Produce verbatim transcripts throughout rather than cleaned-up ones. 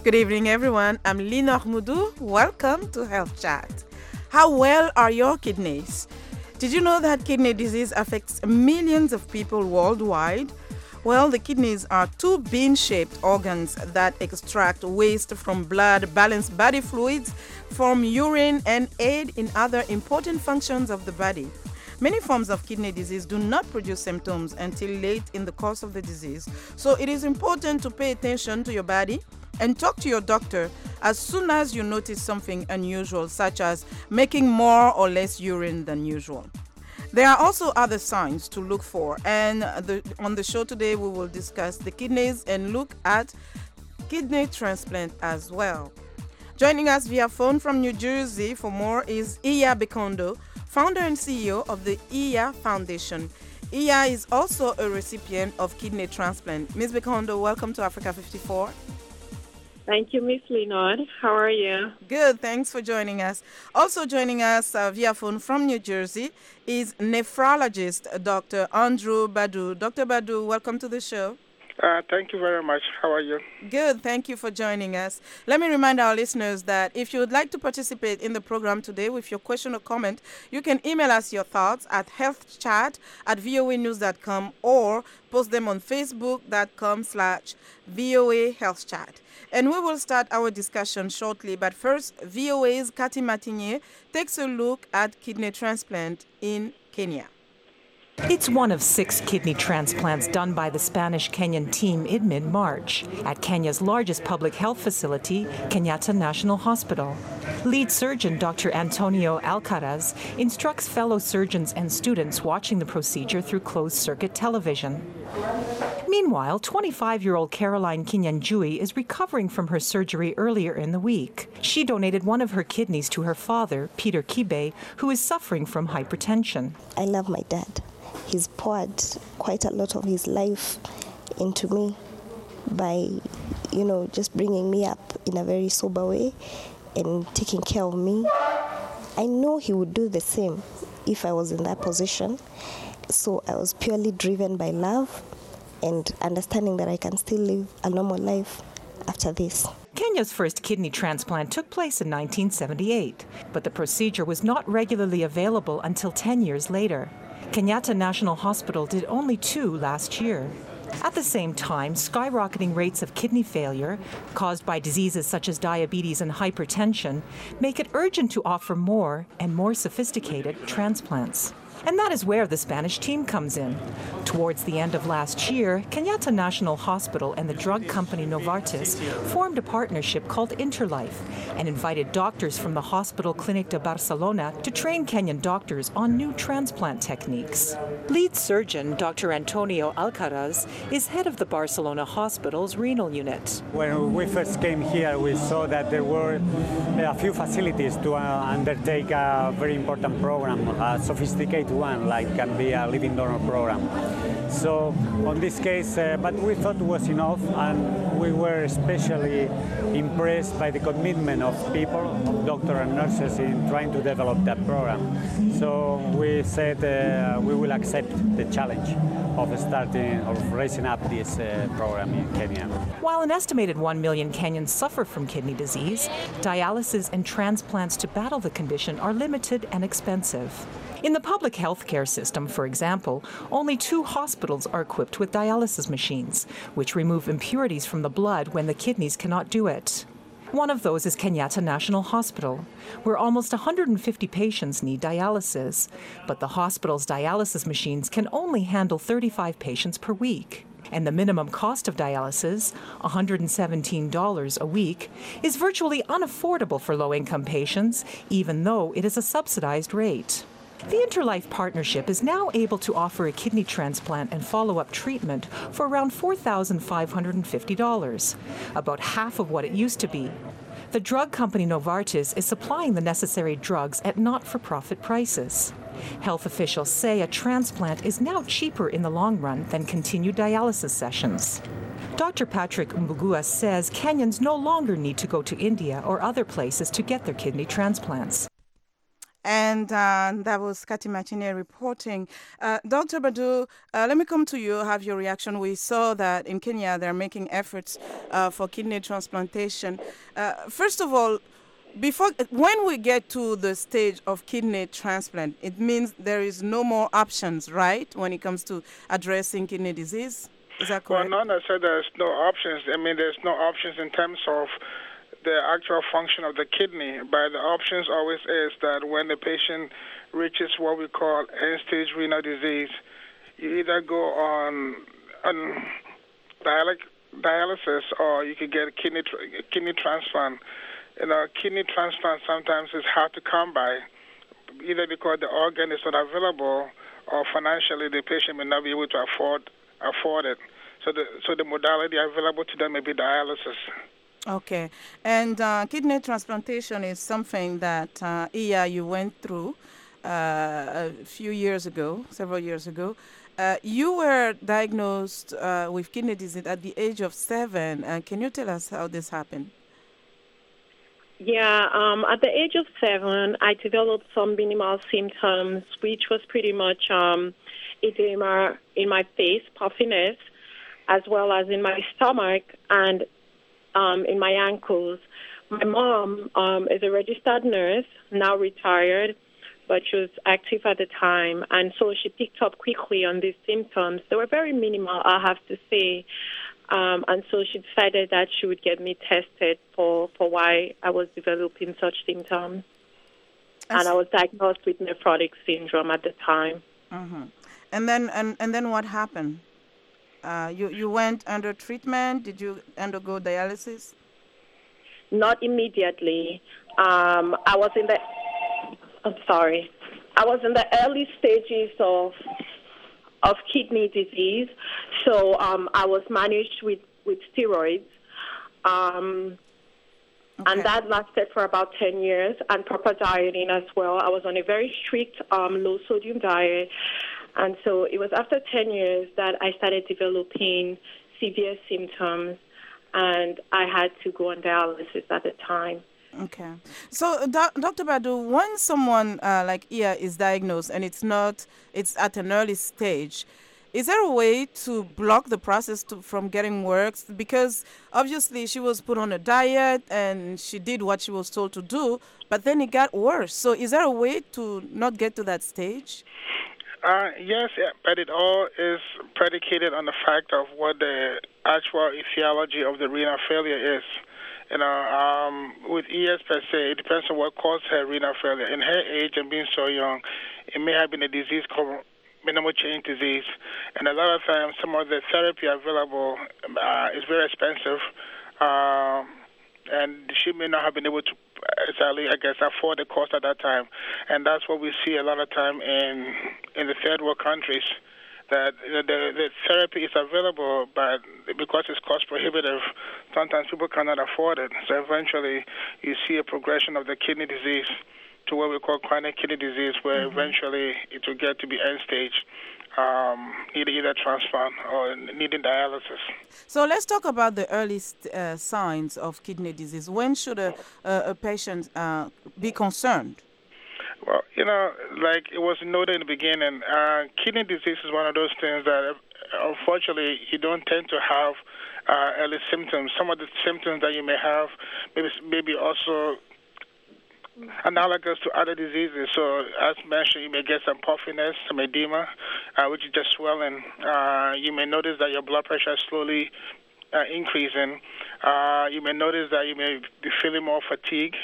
Good evening, everyone. I'm Lina Mudu. Welcome to Health Chat. How well are your kidneys? Did you know that kidney disease affects millions of people worldwide? Well, the kidneys are two bean-shaped organs that extract waste from blood, balance body fluids, form urine, and aid in other important functions of the body. Many forms of kidney disease do not produce symptoms until late in the course of the disease. So it is important to pay attention to your body and talk to your doctor as soon as you notice something unusual, such as making more or less urine than usual. There are also other signs to look for, and the, on the show today we will discuss the kidneys and look at kidney transplant as well. Joining us via phone from New Jersey for more is Iya Bikondo, founder and C E O of the Iya Foundation. Iya is also a recipient of kidney transplant. Miz Bikondo, welcome to Africa fifty-four. Thank you, Miss Linod. How are you? Good, thanks for joining us. Also joining us uh, via phone from New Jersey is nephrologist Doctor Andrew Badu. Doctor Badu, welcome to the show. Uh, thank you very much. How are you? Good. Thank you for joining us. Let me remind our listeners that if you would like to participate in the program today with your question or comment, you can email us your thoughts at healthchat at voa news dot com or post them on facebook.com slash VOA Health Chat. And we will start our discussion shortly. But first, V O A's Cathy Martinier takes a look at kidney transplant in Kenya. It's one of six kidney transplants done by the Spanish-Kenyan team in mid-March at Kenya's largest public health facility, Kenyatta National Hospital. Lead surgeon Doctor Antonio Alcaraz instructs fellow surgeons and students watching the procedure through closed-circuit television. Meanwhile, twenty-five-year-old Caroline Kinyanjui is recovering from her surgery earlier in the week. She donated one of her kidneys to her father, Peter Kibe, who is suffering from hypertension. I love my dad. He's poured quite a lot of his life into me by, you know, just bringing me up in a very sober way and taking care of me. I know he would do the same if I was in that position. So I was purely driven by love and understanding that I can still live a normal life after this. Kenya's first kidney transplant took place in nineteen seventy-eight, but the procedure was not regularly available until ten years later. Kenyatta National Hospital did only two last year. At the same time, skyrocketing rates of kidney failure, caused by diseases such as diabetes and hypertension, make it urgent to offer more and more sophisticated transplants. And that is where the Spanish team comes in. Towards the end of last year, Kenyatta National Hospital and the drug company Novartis formed a partnership called Interlife and invited doctors from the Hospital Clinic de Barcelona to train Kenyan doctors on new transplant techniques. Lead surgeon Doctor Antonio Alcaraz is head of the Barcelona Hospital's renal unit. When we first came here, we saw that there were a few facilities to uh, undertake a very important program, a sophisticated one, like can be a living donor program. So on this case, uh, but we thought it was enough, and we were especially impressed by the commitment of people, of doctors and nurses in trying to develop that program. So we said uh, we will accept the challenge of starting, of raising up this uh, program in Kenya. While an estimated one million Kenyans suffer from kidney disease, dialysis and transplants to battle the condition are limited and expensive. In the public health care system, for example, only two hospitals are equipped with dialysis machines, which remove impurities from the blood when the kidneys cannot do it. One of those is Kenyatta National Hospital, where almost one hundred fifty patients need dialysis, but the hospital's dialysis machines can only handle thirty-five patients per week. And the minimum cost of dialysis, one hundred seventeen dollars a week, is virtually unaffordable for low-income patients, even though it is a subsidized rate. The Interlife partnership is now able to offer a kidney transplant and follow-up treatment for around four thousand five hundred fifty dollars, about half of what it used to be. The drug company Novartis is supplying the necessary drugs at not-for-profit prices. Health officials say a transplant is now cheaper in the long run than continued dialysis sessions. Doctor Patrick Mbugua says Kenyans no longer need to go to India or other places to get their kidney transplants. And uh, that was Cathy Martinet reporting. Uh, Doctor Badu, uh, let me come to you, have your reaction. We saw that in Kenya they're making efforts uh, for kidney transplantation. Uh, first of all, before when we get to the stage of kidney transplant, it means there is no more options, right, when it comes to addressing kidney disease? Is that correct? Well, not necessarily there's no options. I mean, there's no options in terms of the actual function of the kidney, but the options always is that when the patient reaches what we call end-stage renal disease, you either go on, on dialyc- dialysis or you could get a kidney, tr- kidney transplant. You know, kidney transplant sometimes is hard to come by, either because the organ is not available or financially the patient may not be able to afford afford it. So the so the modality available to them may be dialysis. Okay. And uh, kidney transplantation is something that, uh, Iya, you went through uh, a few years ago, several years ago. Uh, you were diagnosed uh, with kidney disease at the age of seven. Uh, can you tell us how this happened? Yeah, um, at the age of seven, I developed some minimal symptoms, which was pretty much um, edema in my face, puffiness, as well as in my stomach and um, in my ankles. My mom um, is a registered nurse, now retired, but she was active at the time, and so she picked up quickly on these symptoms. They were very minimal, I have to say. Um, and so she decided that she would get me tested for, for why I was developing such symptoms. I and I was diagnosed with nephrotic syndrome at the time. Mm-hmm. And then and, and then what happened? Uh, you, you went under treatment? Did you undergo dialysis? Not immediately. Um, I was in the, I'm sorry, I was in the early stages of of kidney disease. So um, I was managed with, with steroids. Um, Okay. And that lasted for about ten years, and proper dieting as well. I was on a very strict um, low-sodium diet. And so it was after ten years that I started developing severe symptoms, and I had to go on dialysis at the time. Okay. So, doc, Doctor Badu, when someone uh, like Iya is diagnosed and it's not, it's at an early stage, is there a way to block the process to, from getting worse? Because obviously she was put on a diet and she did what she was told to do, but then it got worse. So is there a way to not get to that stage? Uh, yes, yeah, but it all is predicated on the fact of what the actual etiology of the renal failure is. You know, um, with E S per se, it depends on what caused her renal failure. In her age and being so young, it may have been a disease called minimal change disease, and a lot of times some of the therapy available uh, is very expensive, uh, and she may not have been able to exactly, I guess, afford the cost at that time, and that's what we see a lot of time in in the third world countries, that the, the therapy is available, but because it's cost prohibitive, sometimes people cannot afford it. So eventually, you see a progression of the kidney disease to what we call chronic kidney disease, where mm-hmm. eventually it will get to be end stage, um, either, either transplant or needing dialysis. So let's talk about the early uh, signs of kidney disease. When should a, a, a patient uh, be concerned? Well, you know, like it was noted in the beginning, uh, kidney disease is one of those things that, unfortunately, you don't tend to have uh, early symptoms. Some of the symptoms that you may have, maybe, maybe also analogous to other diseases. So, as mentioned, you may get some puffiness, some edema, uh, which is just swelling. Uh, you may notice that your blood pressure is slowly uh, increasing. Uh, you may notice that you may be feeling more fatigue.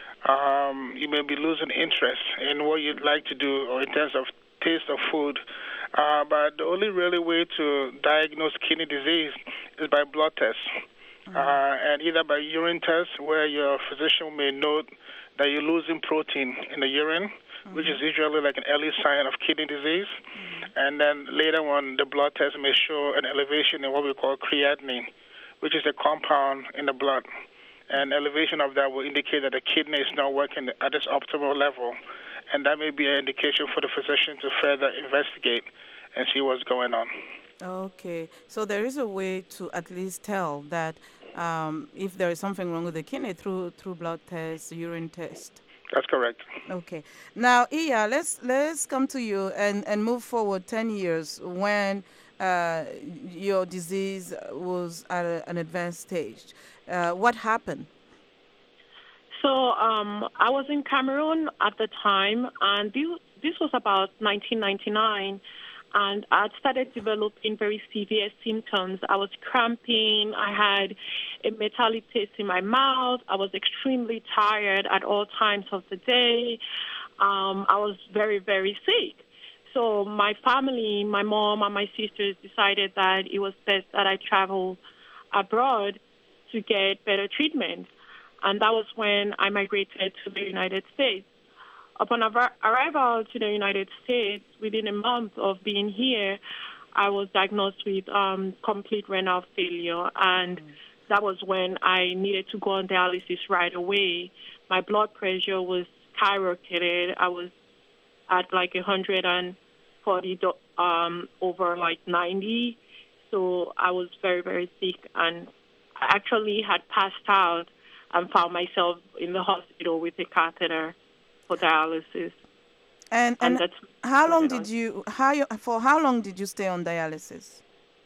Um, you may be losing interest in what you'd like to do or in terms of taste of food. Uh, but the only really way to diagnose kidney disease is by blood tests. Mm-hmm. Uh, and either by urine tests, where your physician may note that you're losing protein in the urine, mm-hmm. which is usually like an early sign of kidney disease. Mm-hmm. And then later on, the blood test may show an elevation in what we call creatinine, which is a compound in the blood. And elevation of that will indicate that the kidney is not working at its optimal level. And that may be an indication for the physician to further investigate and see what's going on. Okay. So there is a way to at least tell that um, if there is something wrong with the kidney through through blood tests, urine test. That's correct. Okay. Now, Iya, let's let's come to you and, and move forward ten years when uh, your disease was at a, an advanced stage. Uh, what happened? So um, I was in Cameroon at the time, and this, this was about nineteen ninety-nine, and I started developing very severe symptoms. I was cramping. I had a metallic taste in my mouth. I was extremely tired at all times of the day. Um, I was very, very sick. So my family, my mom and my sisters decided that it was best that I travel abroad to get better treatment. And that was when I migrated to the United States. Upon ar- arrival to the United States, within a month of being here, I was diagnosed with um, complete renal failure. And that was when I needed to go on dialysis right away. My blood pressure was skyrocketed. I was at like one hundred forty um, over like ninety. So I was very, very sick. And I actually had passed out and found myself in the hospital with a catheter for dialysis. And and, And that's how long on. did you how you, for how long did you stay on dialysis?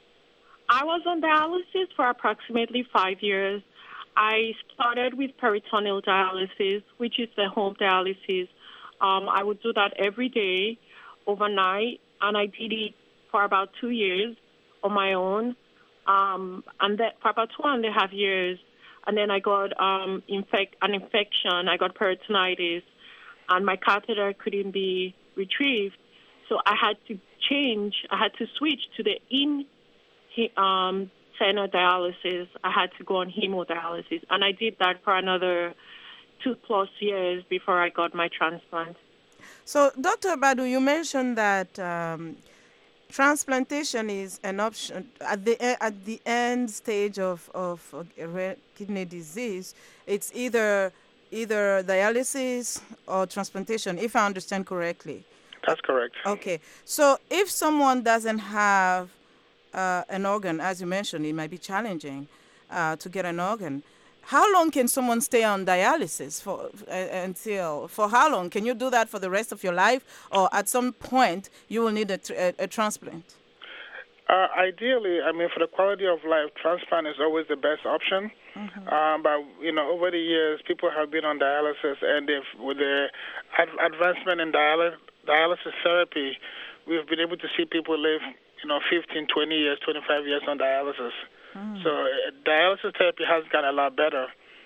I was on dialysis for approximately five years. I started with peritoneal dialysis, which is the home dialysis. Um, I would do that every day, overnight, and I did it for about two years on my own. Um, and that for about two and a half years, and then I got um, infect an infection. I got peritonitis, and my catheter couldn't be retrieved. So I had to change. I had to switch to the in um, center dialysis. I had to go on hemodialysis, and I did that for another two plus years before I got my transplant. So, Doctor Badu, you mentioned that um, transplantation is an option at the e- at the end stage of of uh, re- kidney disease. It's either either dialysis or transplantation, if I understand correctly. That's correct. Okay, so if someone doesn't have uh, an organ, as you mentioned, it might be challenging uh, to get an organ. How long can someone stay on dialysis for uh, until? For how long can you do that for the rest of your life, or at some point you will need a, tr- a, a transplant? Uh, ideally, I mean, for the quality of life, transplant is always the best option. Mm-hmm. Um, but you know, over the years, people have been on dialysis, and if with the ad- advancement in dialy- dialysis therapy, we've been able to see people live, you know, fifteen, twenty years, twenty-five years on dialysis. Mm. So uh, dialysis therapy has gotten a lot better.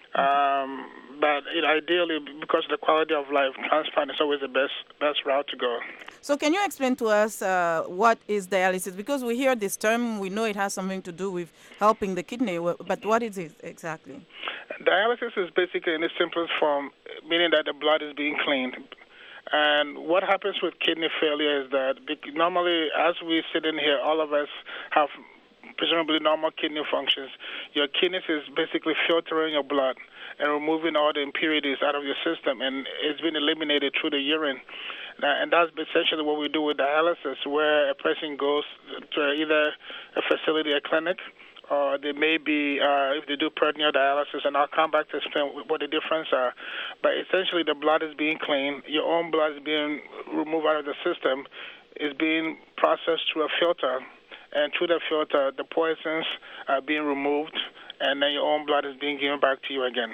Um, but you know, ideally, because of the quality of life, transplant is always the best best route to go. So can you explain to us uh, what is dialysis? Because we hear this term, we know it has something to do with helping the kidney, but what is it exactly? Dialysis is basically in its simplest form, meaning that the blood is being cleaned. And what happens with kidney failure is that normally, as we sit in here, all of us have presumably normal kidney functions. Your kidneys is basically filtering your blood and removing all the impurities out of your system, and it's been eliminated through the urine. And that's essentially what we do with dialysis, where a person goes to either a facility, a clinic, or they may be, uh, if they do peritoneal dialysis, and I'll come back to explain what the difference are. But essentially, the blood is being cleaned. Your own blood is being removed out of the system. It's being processed through a filter. And through the filter, the poisons are being removed, and then your own blood is being given back to you again.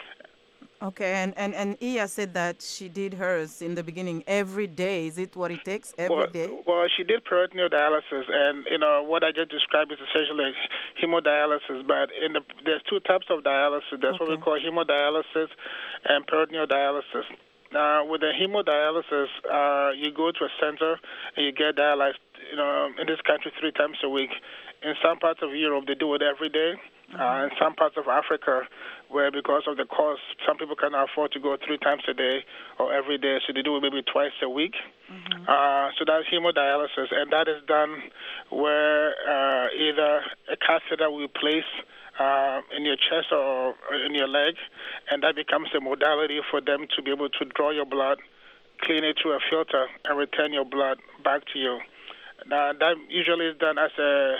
Okay, and, and, and Iya said that she did hers in the beginning every day. Is it what it takes every well, day? Well, she did peritoneal dialysis, and you know what I just described is essentially hemodialysis. But in the, there's two types of dialysis. There's Okay. what we call hemodialysis and peritoneal dialysis. Now, with the hemodialysis, uh, you go to a center and you get dialyzed. You know, in this country, three times a week. In some parts of Europe, they do it every day. Mm-hmm. Uh, in some parts of Africa, where because of the cost, some people cannot afford to go three times a day or every day, so they do it maybe twice a week. Mm-hmm. Uh, so that's hemodialysis, and that is done where uh, either a catheter will be placed uh, in your chest or in your leg, and that becomes a modality for them to be able to draw your blood, clean it through a filter, and return your blood back to you. Now, that usually is done as a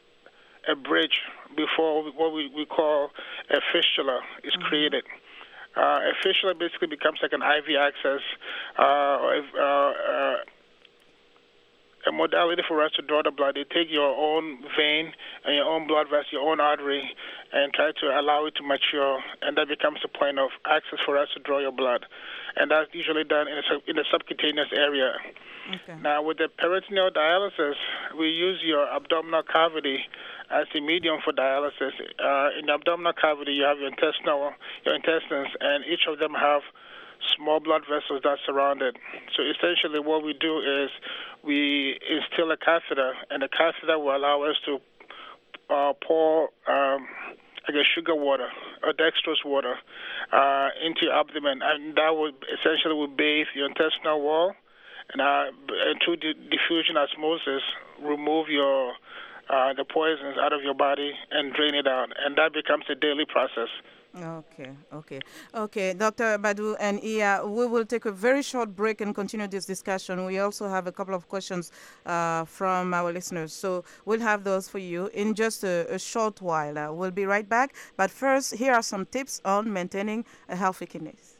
a bridge before what we, we call a fistula is created. uh, officially basically becomes like an I V access, uh, or if, uh, uh, a modality for us to draw the blood. They take your own vein and your own blood vessel, your own artery, and try to allow it to mature, and that becomes the point of access for us to draw your blood. And that's usually done in, a, in the subcutaneous area. Okay. Now, with the peritoneal dialysis, we use your abdominal cavity as the medium for dialysis. Uh, in the abdominal cavity, you have your intestinal, your intestines, and each of them have small blood vessels that surround it. So essentially what we do is we instill a catheter, and the catheter will allow us to uh, pour um, I guess sugar water or dextrose water uh, into your abdomen, and that would essentially will bathe your intestinal wall, and, uh, and through the diffusion osmosis remove your uh, the poisons out of your body and drain it out, and that becomes a daily process. Okay, okay, okay, Doctor Badu and Iya, we will take a very short break and continue this discussion. We also have a couple of questions uh, from our listeners, so we'll have those for you in just a, a short while. Uh, we'll be right back, but first, here are some tips on maintaining a healthy kidneys.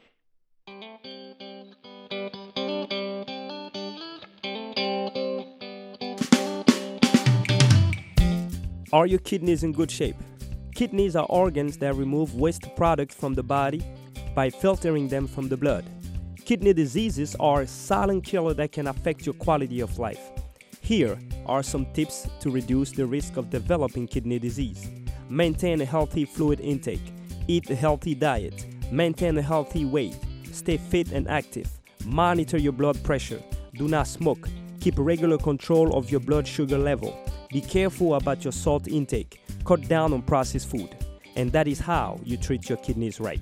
Are your kidneys in good shape? Kidneys are organs that remove waste products from the body by filtering them from the blood. Kidney diseases are a silent killer that can affect your quality of life. Here are some tips to reduce the risk of developing kidney disease. Maintain a healthy fluid intake. Eat a healthy diet. Maintain a healthy weight. Stay fit and active. Monitor your blood pressure. Do not smoke. Keep regular control of your blood sugar level. Be careful about your salt intake. Cut down on processed food. And that is how you treat your kidneys right.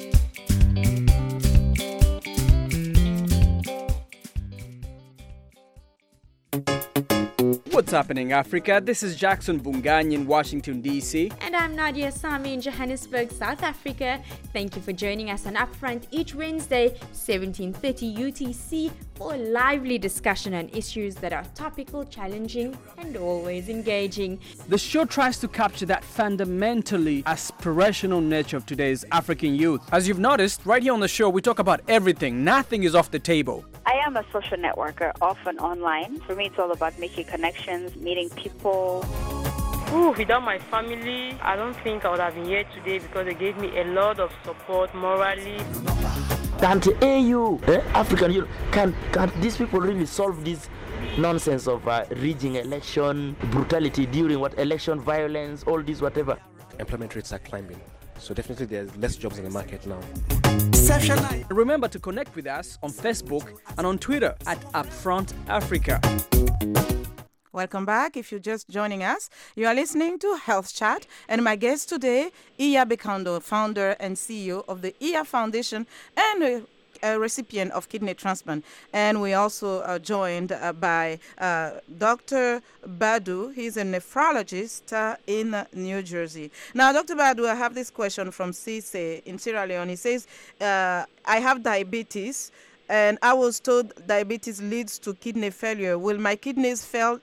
What's happening, Africa? This is Jackson Bungany in Washington, D C And I'm Nadia Sami in Johannesburg, South Africa. Thank you for joining us on Upfront each Wednesday, seventeen thirty U T C, for a lively discussion on issues that are topical, challenging, and always engaging. The show tries to capture that fundamentally aspirational nature of today's African youth. As you've noticed, right here on the show, we talk about everything. Nothing is off the table. I am a social networker, often online. For me, it's all about making connections, meeting people. Ooh, without my family, I don't think I would have been here today because they gave me a lot of support morally. Can't A U, eh, African Union, can, can these people really solve this nonsense of uh, rigging election, brutality during what election violence, all this, whatever? Employment rates are climbing. So definitely there's less jobs in the market now. Remember to connect with us on Facebook and on Twitter at Upfront Africa. Welcome back. If you're just joining us, you are listening to Health Chat, and my guest today, Iya Bekando, founder and C E O of the Iya Foundation and a, a recipient of kidney transplant. And we also are joined uh, by uh, Doctor Badu. He's a nephrologist uh, in uh, New Jersey. Now, Doctor Badu, I have this question from Cisse in Sierra Leone. He says, uh, I have diabetes, and I was told diabetes leads to kidney failure. Will my kidneys fail?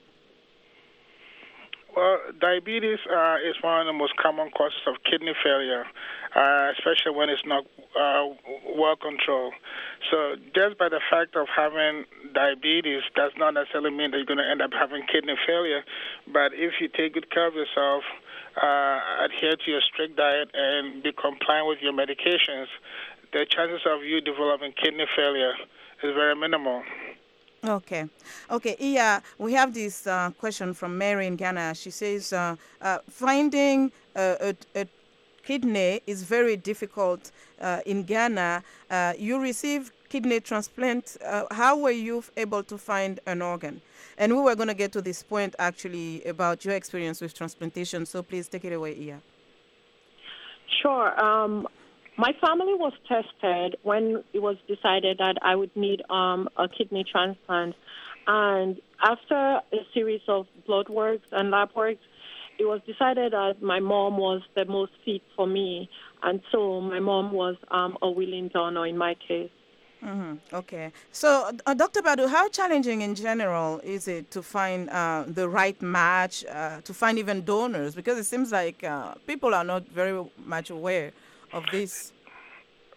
Well, diabetes uh, is one of the most common causes of kidney failure, uh, especially when it's not uh, well controlled. So just by the fact of having diabetes does not necessarily mean that you're going to end up having kidney failure. But if you take good care of yourself, uh, adhere to your strict diet, and be compliant with your medications, the chances of you developing kidney failure is very minimal. Okay. Okay, Iya, we have this uh, question from Mary in Ghana. She says, uh, uh, finding a, a, a kidney is very difficult uh, in Ghana. Uh, you received kidney transplant. Uh, how were you able to find an organ? And we were going to get to this point, actually, about your experience with transplantation. So please take it away, Iya. Sure. Um, My family was tested when it was decided that I would need um, a kidney transplant. And after a series of blood works and lab works, it was decided that my mom was the most fit for me. And so my mom was um, a willing donor in my case. Mm-hmm. Okay. So, uh, Doctor Badu, how challenging in general is it to find uh, the right match, uh, to find even donors? Because it seems like uh, people are not very much aware of this.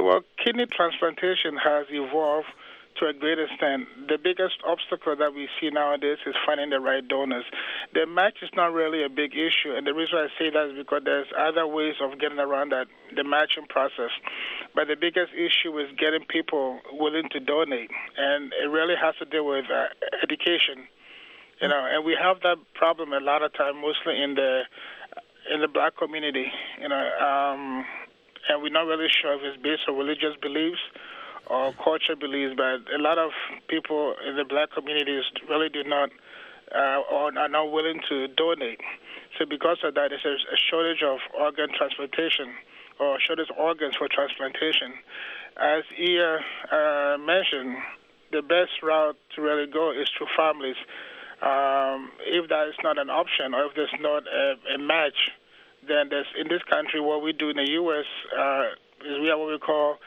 well, kidney transplantation has evolved to a great extent. The biggest obstacle that we see nowadays is finding the right donors. The match is not really a big issue, and the reason I say that is because there's other ways of getting around that, the matching process. But the biggest issue is getting people willing to donate, and it really has to do with uh, education. You know, and we have that problem a lot of time, mostly in the in the black community. You know, um, and we're not really sure if it's based on religious beliefs or culture beliefs, but a lot of people in the black communities really do not uh, or are not willing to donate. So because of that, there's a shortage of organ transplantation or shortage of organs for transplantation. As Iya uh, mentioned, the best route to really go is through families. Um, if that is not an option or if there's not a, a match, then there's, in this country, what we do in the U S uh, is we have what we call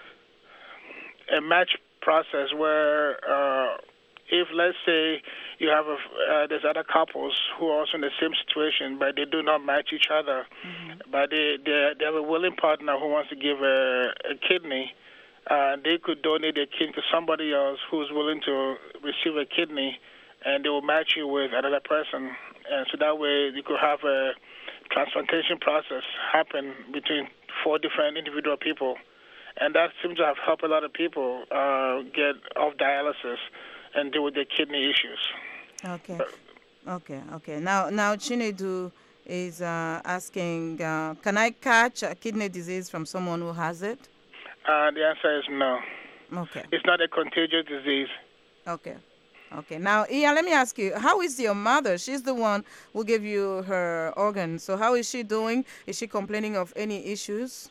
a match process where uh, if, let's say, you have a, uh, there's other couples who are also in the same situation, but they do not match each other, mm-hmm. but they, they they have a willing partner who wants to give a, a kidney, uh, they could donate their kidney to somebody else who's willing to receive a kidney, and they will match you with another person. And so that way you could have a transplantation process happen between four different individual people. And that seems to have helped a lot of people uh, get off dialysis and deal with their kidney issues. Okay. Okay, okay. Now, now Chinedu is uh, asking, uh, can I catch a kidney disease from someone who has it? Uh, the answer is no. Okay. It's not a contagious disease. Okay. Okay. Now, Iya, let me ask you, how is your mother? She's the one who gave you her organ. So how is she doing? Is she complaining of any issues?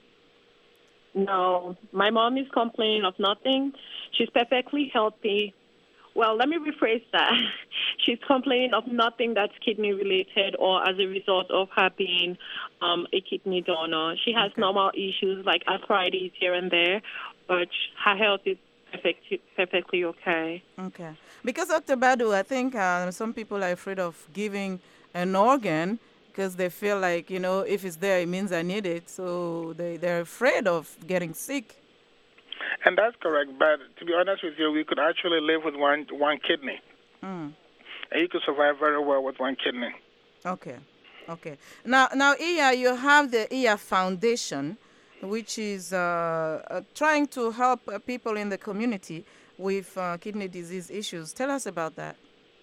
No, my mom is complaining of nothing. She's perfectly healthy. Well, let me rephrase that. She's complaining of nothing that's kidney related or as a result of her being um, a kidney donor. She has okay. normal issues like arthritis here and there, but her health is perfect, perfectly okay. Okay. Because, Doctor Badu, I think uh, some people are afraid of giving an organ because they feel like, you know, if it's there, it means I need it. So they, they're afraid of getting sick. And that's correct. But to be honest with you, we could actually live with one one kidney. Mm. And you could survive very well with one kidney. Okay. Okay. Now, now, Iya, you have the Iya Foundation, which is uh, uh, trying to help uh, people in the community with uh, kidney disease issues. Tell us about that.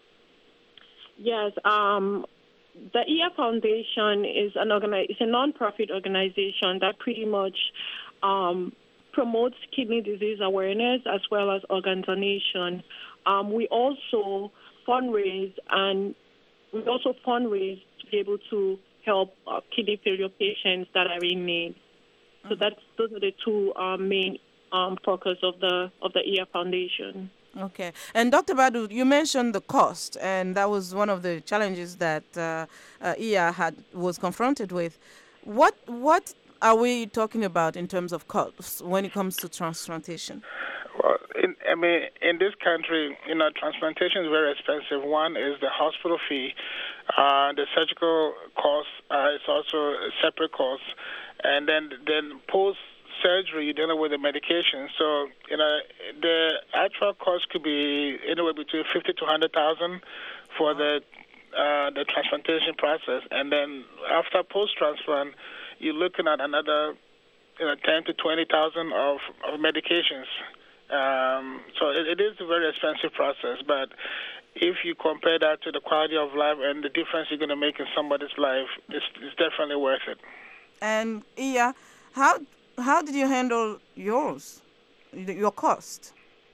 Yes. Um, the Iya Foundation is an organi- it's a non-profit organization that pretty much um, promotes kidney disease awareness as well as organ donation. Um, we also fundraise and we also fundraise to be able to help uh, kidney failure patients that are in need. So that's those are the two uh, main um, focus of the of the Iya Foundation. Okay, and Doctor Badu, you mentioned the cost, and that was one of the challenges that uh, uh, Iya had was confronted with. What what are we talking about in terms of costs when it comes to transplantation? Well, in, I mean, in this country, you know, transplantation is very expensive. One is the hospital fee, uh, the surgical cost uh, is also a separate cost, and then then post surgery, you're dealing with the medication. So, you know, the actual cost could be anywhere between fifty to hundred thousand for the uh, the transplantation process, and then after post transplant, you're looking at another, you know, ten to twenty thousand of, of medications. Um, so it, it is a very expensive process, but if you compare that to the quality of life and the difference you're going to make in somebody's life, it's, it's definitely worth it. And Iya, how how did you handle yours, your cost?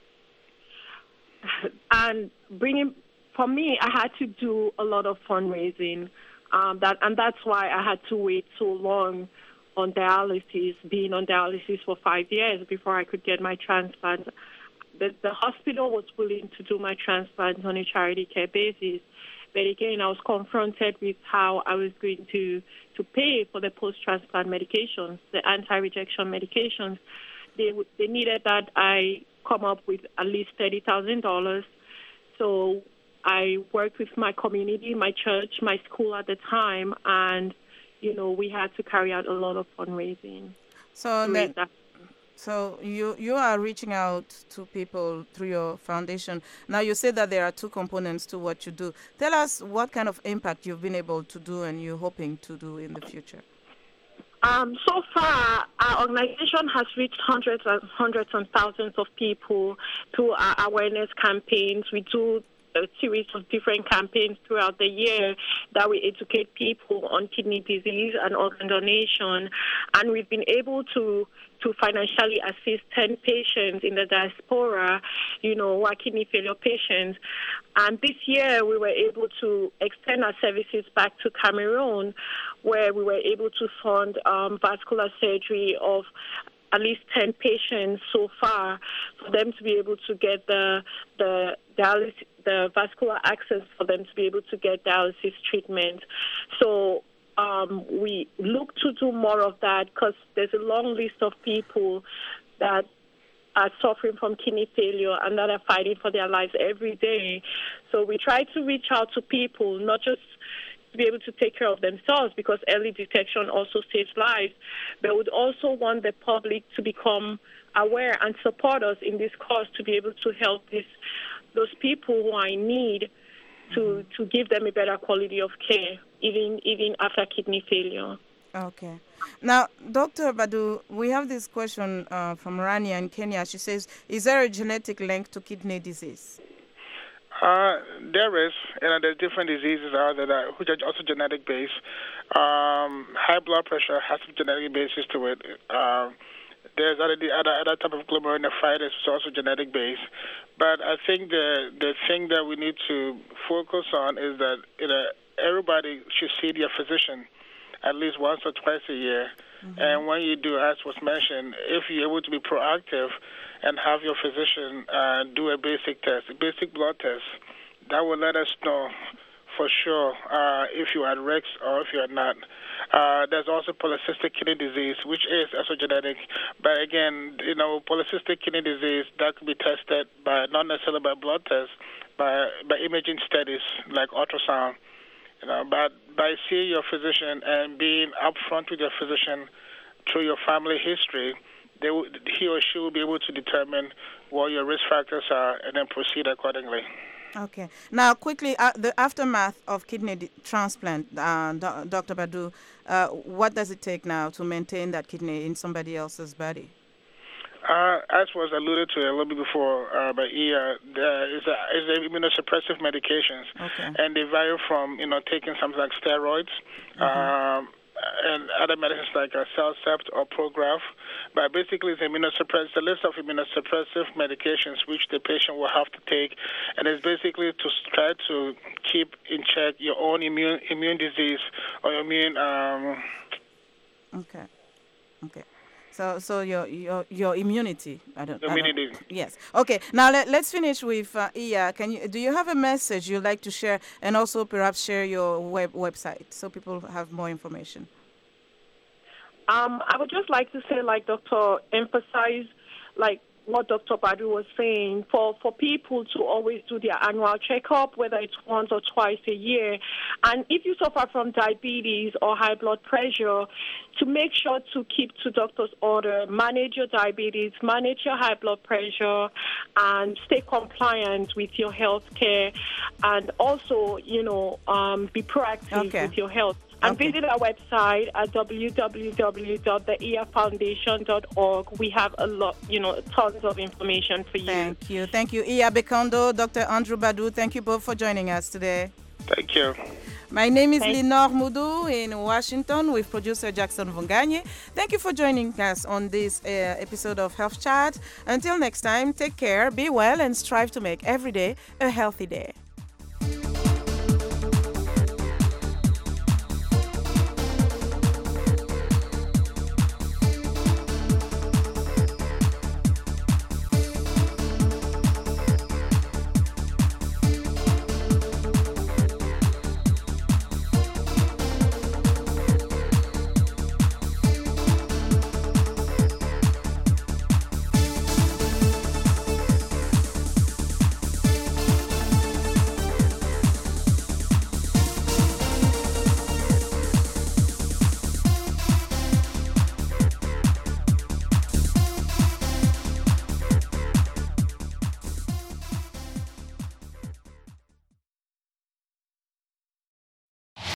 And bringing for me, I had to do a lot of fundraising. Um, that and that's why I had to wait so long on dialysis, being on dialysis for five years before I could get my transplant. The, the hospital was willing to do my transplant on a charity care basis, but again, I was confronted with how I was going to, to pay for the post-transplant medications, the anti-rejection medications. They they needed that I come up with at least thirty thousand dollars. So I worked with my community, my church, my school at the time, and, you know, we had to carry out a lot of fundraising. So, then, So you you are reaching out to people through your foundation. Now you say that there are two components to what you do. Tell us what kind of impact you've been able to do and you're hoping to do in the future. Um, so far, our organization has reached hundreds and hundreds and thousands of people through our awareness campaigns. We do a series of different campaigns throughout the year that we educate people on kidney disease and organ donation. And we've been able to to financially assist ten patients in the diaspora, you know, who are kidney failure patients. And this year we were able to extend our services back to Cameroon, where we were able to fund um, vascular surgery of at least ten patients so far, for them to be able to get the the dialysis, the vascular access for them to be able to get dialysis treatment. So um, we look to do more of that because there's a long list of people that are suffering from kidney failure and that are fighting for their lives every day. So we try to reach out to people, not just to be able to take care of themselves, because early detection also saves lives, but would also want the public to become aware and support us in this cause to be able to help this, those people who are in need to, mm-hmm. to give them a better quality of care, even even after kidney failure. Okay. Now, Doctor Badu, we have this question uh, from Rania in Kenya. She says, is there a genetic link to kidney disease? Uh, there is, and there's different diseases out there that, which are also genetic based. Um, high blood pressure has a genetic basis to it. Uh, there's other other other type of glomerulonephritis, which is also genetic based. But I think the the thing that we need to focus on is that, you know, everybody should see their physician at least once or twice a year. Mm-hmm. And when you do, as was mentioned, if you're able to be proactive and have your physician uh, do a basic test, a basic blood test, that will let us know for sure uh, if you're at risk or if you're not. Uh, there's also polycystic kidney disease, which is also genetic. But again, you know, polycystic kidney disease, that could be tested by, not necessarily by blood tests, by, by imaging studies like ultrasound. You know, but by seeing your physician and being upfront with your physician through your family history, they will, he or she will be able to determine what your risk factors are and then proceed accordingly. Okay. Now, quickly, uh, the aftermath of kidney di- transplant, uh, do- Doctor Badu, uh, what does it take now to maintain that kidney in somebody else's body? Uh, as was alluded to a little bit before uh, by Iya, there is a, is a immunosuppressive medications, okay. and they vary from, you know, taking something like steroids, mm-hmm. um, and other medicines like uh, Cellcept or Prograf. But basically, it's immunosuppressive, a list of immunosuppressive medications which the patient will have to take, and it's basically to try to keep in check your own immune immune disease or your immune. Um, okay. Okay. So, so your your your immunity. I don't. Immunity. I don't, yes. Okay. Now let, let's finish with uh, Iya. Can you do you have a message you'd like to share, and also perhaps share your web website so people have more information? Um, I would just like to say, like Doctor emphasize, like what Doctor Badu was saying, for, for people to always do their annual checkup, whether it's once or twice a year. And if you suffer from diabetes or high blood pressure, to make sure to keep to doctor's order, manage your diabetes, manage your high blood pressure, and stay compliant with your health care. And also, you know, um, be proactive okay. with your health. And okay. visit our website at w w w dot the iya foundation dot org. We have a lot, you know, tons of information for you. Thank you. Thank you, Iya Bekondo, Doctor Andrew Badu. Thank you both for joining us today. Thank you. My name is Thank Lenore Mudu in Washington with producer Jackson Vunganye. Thank you for joining us on this uh, episode of Health Chat. Until next time, take care, be well, and strive to make every day a healthy day.